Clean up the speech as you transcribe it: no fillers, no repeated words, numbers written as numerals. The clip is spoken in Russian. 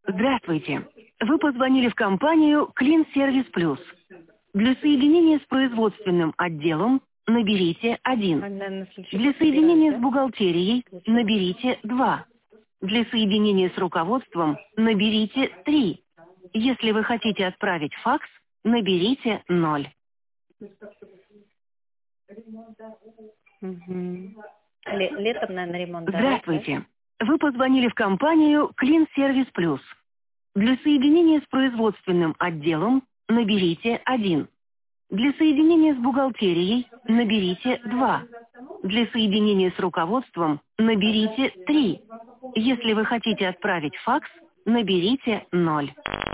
Здравствуйте. Вы позвонили в компанию Clean Service Plus. Для соединения с производственным отделом наберите 1. Наверное, на следующий Для год собираюсь, соединения с да? бухгалтерией Получается. наберите 2. Для соединения с руководством наберите 3. Если вы хотите отправить факс, наберите 0. Мгм. Летом, наверное, ремонт дорог, да? Здравствуйте. Вы позвонили в компанию Clean Service Plus. Для соединения с производственным отделом наберите 1. Для соединения с бухгалтерией наберите 2. Для соединения с руководством наберите 3. Если вы хотите отправить факс, наберите 0.